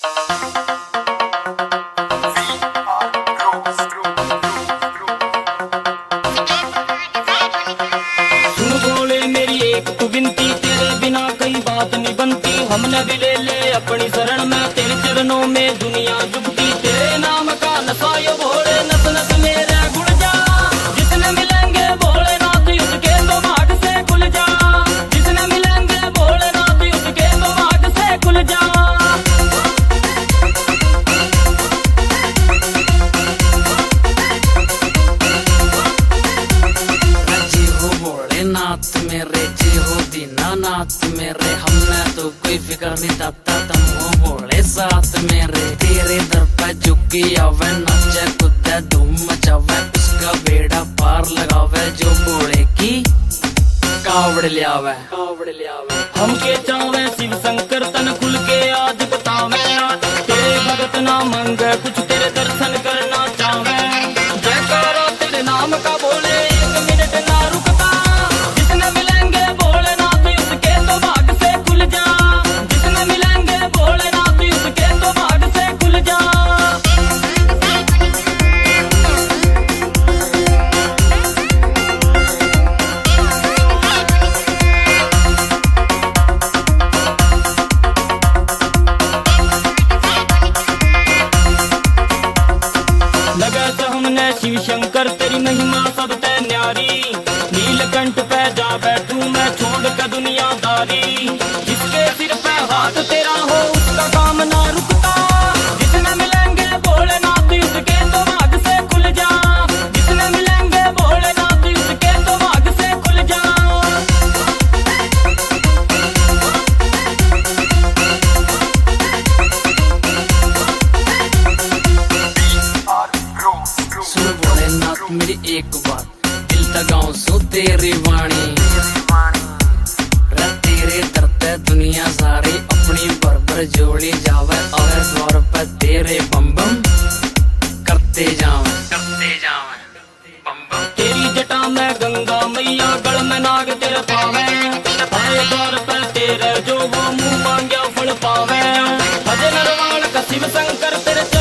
हमने भी ले ले अपनी शरण में, तेरे चरणों में दुनिया झुकती, तेरे नाम का नशा ये भोले नस नस मेरे गुड़ जा। जिसने मिलेंगे भोलेनाथ उसके तो भाग से खुल जा, जिसने मिलेंगे भोलेनाथ उसके तो भाग से खुल जा। जी हो भोलेनाथ मेरे, जी हो दीनानाथ मेरे, हमने तो कोई फिक्र नहीं दाता, तुम हो भोले साथ मेरे। तेरे दर पे झुकी आवे, नाचे कूदे धूम मचावे, उसका बेड़ा पार लगावे जो भोले की कावड़ लियावे। हमके चावे शिव शंकर तन खुल के आज बतावे, तेरे भगत ना मंगे कुछ तेरे दर्शन करना चावे। जयकारा तेरे नाम का बोले एक मिनट ना रुकता, जिसने मिलेंगे भोलेनाथ उसके तो भाग से खुल जा, जिसने मिलेंगे भोलेनाथ उसके तो भाग से खुल जा। लगा तो हमने शिव शंकर तेरी महिमा सब ते न्यारी, नीलकंठ पे जा बैठू मैं छोड़ कर दुनियादारी। जिसके सिर पे हाथ तेरा हो उसका काम ना रुकता, जिसने मिलेंगे भोलेनाथ उसके तो भाग से खुल जा, जिसने मिलेंगे भोलेनाथ उसके तो भाग से खुल जा। सुन भोलेनाथ मेरी एक बात, दिल तगाऊं सो तेरी वाणी, तेरे दर पे दुनिया सारी अपनी बरबर जोड़ी जावे, और द्वार पे तेरे बम बम करते जावे बम बम। तेरी जटा में गंगा मैया, गल में नाग तेरे पावे, आए द्वार पर तेरे जो वो मुंह मांग्या फल पावे। भजन रवाल का शिव शंकर तेरे